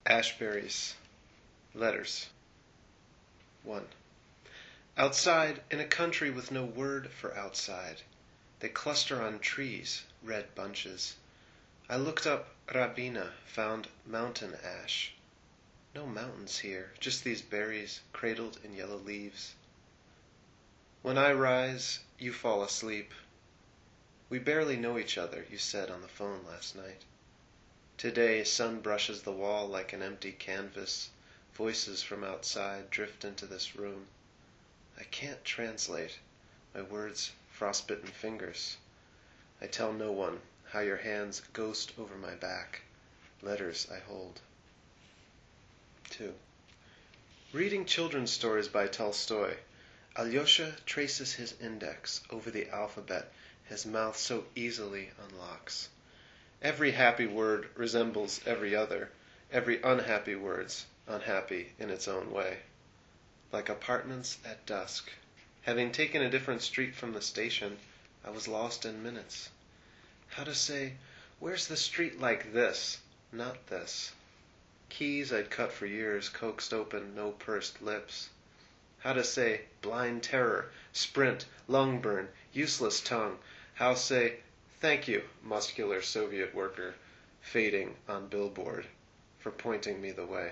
Ashberries. Letters. 1. Outside, in a country with no word for outside, they cluster on trees, red bunches. I looked up Rabina, found mountain ash. No mountains here, just these berries cradled in yellow leaves. When I rise, you fall asleep. We barely know each other, you said on the phone last night. Today, sun brushes the wall like an empty canvas. Voices from outside drift into this room. I can't translate. My words frostbitten fingers. I tell no one how your hands ghost over my back. Letters I hold. 2. Reading children's stories by Tolstoy, Alyosha traces his index over the alphabet his mouth so easily unlocks. Every happy word resembles every other, every unhappy word's unhappy in its own way. Like apartments at dusk. Having taken a different street from the station, I was lost in minutes. How to say, where's the street like this, not this? Keys I'd cut for years coaxed open no pursed lips. How to say, blind terror, sprint, lung burn, useless tongue. How say, thank you, muscular Soviet worker, fading on billboard, for pointing me the way.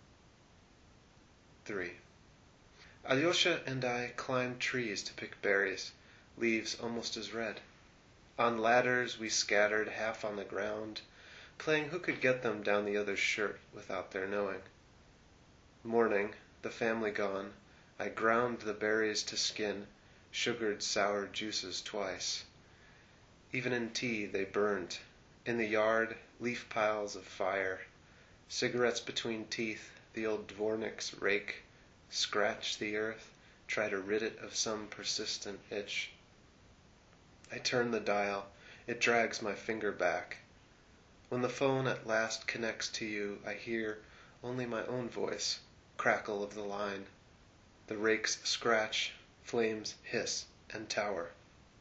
3. Alyosha and I climbed trees to pick berries, leaves almost as red. On ladders we scattered half on the ground, playing who could get them down the other's shirt without their knowing. Morning, the family gone, I ground the berries to skin, sugared sour juices twice. Even in tea they burned. In the yard, leaf piles of fire. Cigarettes between teeth, the old dvornik's rake. Scratch the earth, try to rid it of some persistent itch. I turn the dial, it drags my finger back. When the phone at last connects to you, I hear only my own voice, crackle of the line. The rake's scratch, flames hiss and tower.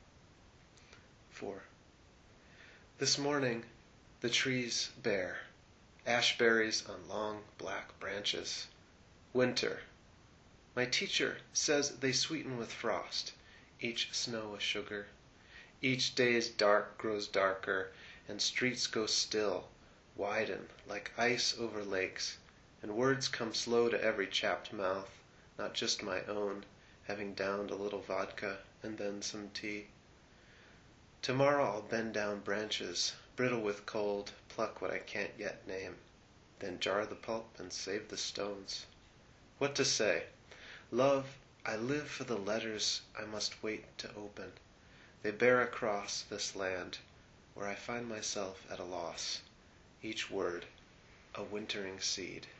4. This morning, the trees bare, ashberries on long black branches. Winter. My teacher says they sweeten with frost, each snow a sugar. Each day's dark grows darker, and streets go still, widen like ice over lakes, and words come slow to every chapped mouth, not just my own, having downed a little vodka and then some tea. Tomorrow I'll bend down branches, brittle with cold, pluck what I can't yet name, then jar the pulp and save the stones. What to say? Love, I live for the letters I must wait to open. They bear across this land, where I find myself at a loss, each word a wintering seed.